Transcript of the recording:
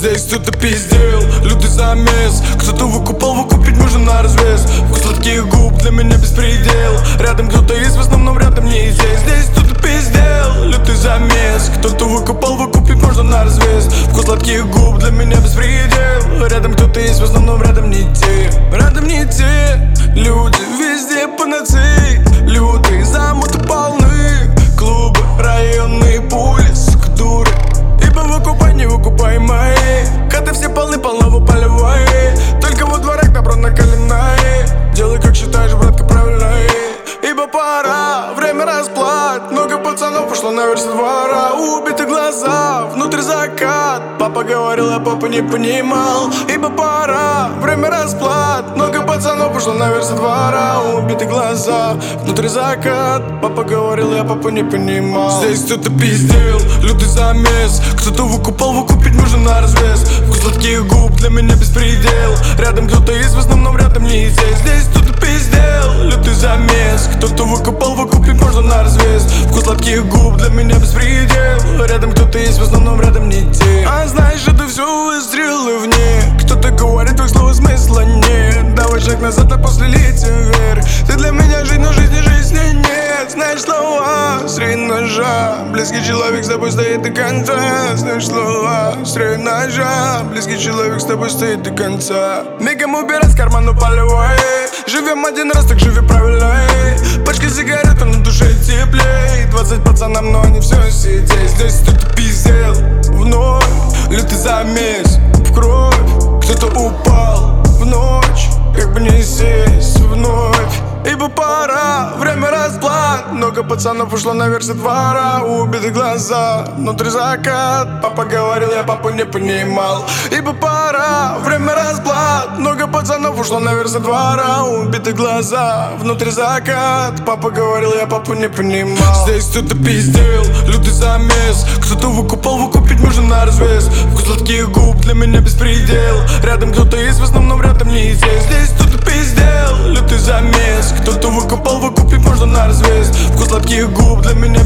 Здесь кто-то пиздел, лютый замес. Кто-то выкупал, выкупить можно на развес. Вкус сладких губ для меня беспредел. Рядом кто-то есть, в основном рядом не здесь. Здесь кто-то пиздел, лютый замес. Кто-то выкупал, выкупить можно на развес. Вкус сладких губ для меня беспредел. Рядом кто-то есть, в основном рядом не те. Рядом не те люди, везде панацеи. Лютые замуты полны. Клубы, районные пули, сука, дуры. Ибо выкупай, не выкупай мои. Коты все полны, полного полевые. Только во дворах добро накаленное. Делай как считаешь, братка, правильно. Ибо пора, время расплат. Много пацанов пошло наверх со двора. Убиты глаза, внутрь закат. Папа говорил, а папа не понимал. Ибо пора, время расплат. Много пацанов пошло наверх со двора. Убиты глаза, внутрь закат. Папа говорил, я папа не понимал. Здесь кто-то пиздел, лютый замес. Кто-то выкупал, выкупить можно на развес. Вкус сладких губ для меня беспредел. Рядом кто-то есть, в основном рядом не здесь. Здесь кто-то пиздел, лютый замес. Кто-то выкупал, выкупить можно на развес. Вкус сладких губ для меня беспредел. Рядом кто-то есть, в основном рядом не те. А знаешь, это все выстрелы вне. Кто-то говорит, твоих слов смысла нет. Давай шаг назад, а после летим вверх. Ты для меня жизнь, но жизни нет. Знаешь слова, средь ножа. Близкий человек с тобой стоит до конца. Знаешь слова, средь ножа. Близкий человек с тобой стоит до конца. Мигом убирай с кармана полевой. Живем один раз, так живи правильно. Пачка сигарет, а на душе теплей. 20 пацанам, но они все сидеть. Здесь кто-то пиздел вновь. Лютый замес в кровь. Кто-то упал в ночь. Как бы не сесть вновь. Ибо пора, время расплат. Много пацанов ушло наверх со двора. Убиты глаза, внутри закат. Папа говорил, я папу не понимал. Ибо пора, время расплат. Много пацанов ушло наверх со двора. Убиты глаза, внутри закат. Папа говорил, я папу не понимал. Здесь кто-то пиздел, лютый замес. Кто-то выкупал, выкупить можно на развес. Вкус сладких губ для меня беспредел. Рядом кто-то есть, в основном рядом не здесь. Здесь кто-то пиздел, лютый замес. Кто-то выкупал, выкупить можно на развес. Вкус сладких губ для меня